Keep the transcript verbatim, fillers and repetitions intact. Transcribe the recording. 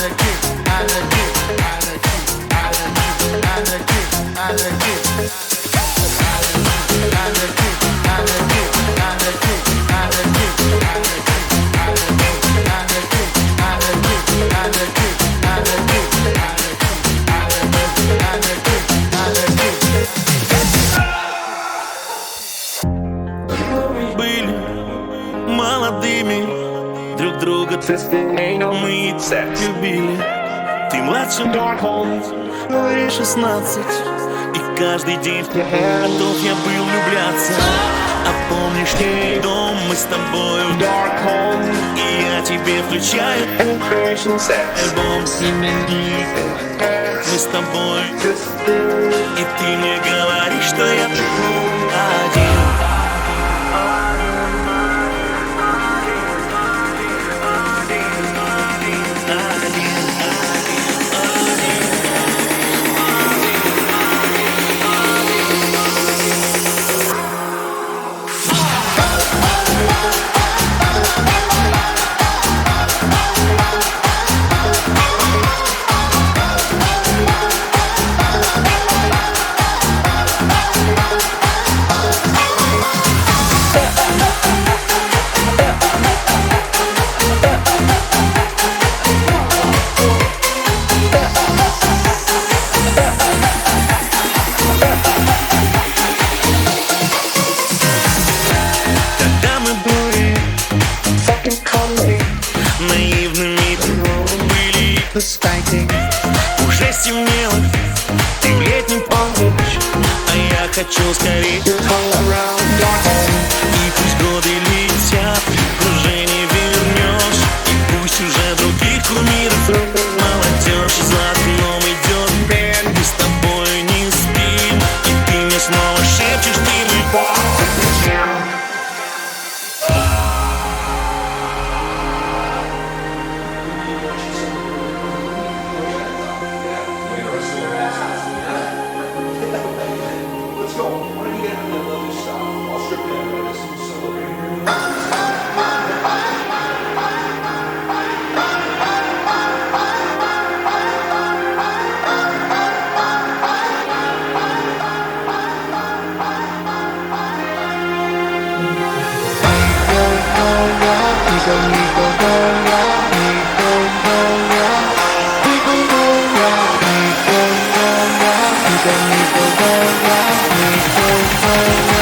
Были молодыми, друг друга мы любили. Ты младше, мне шестнадцать, и каждый день готов я был влюбляться. А помнишь ты дом, мы с тобою, и я тебе включаю альбом с именин. Мы с тобой, и ты мне говоришь, что я один. Уже стемнело, ты в летнем полночь, а я хочу скорее. И пусть годы летят, уже не вернешь. И пусть уже других кумиров молодежь за окном идет. Мы с тобой не спим, и ты мне снова шепчешь, ты мне. Go, go, go, go, go, go, go, go, go.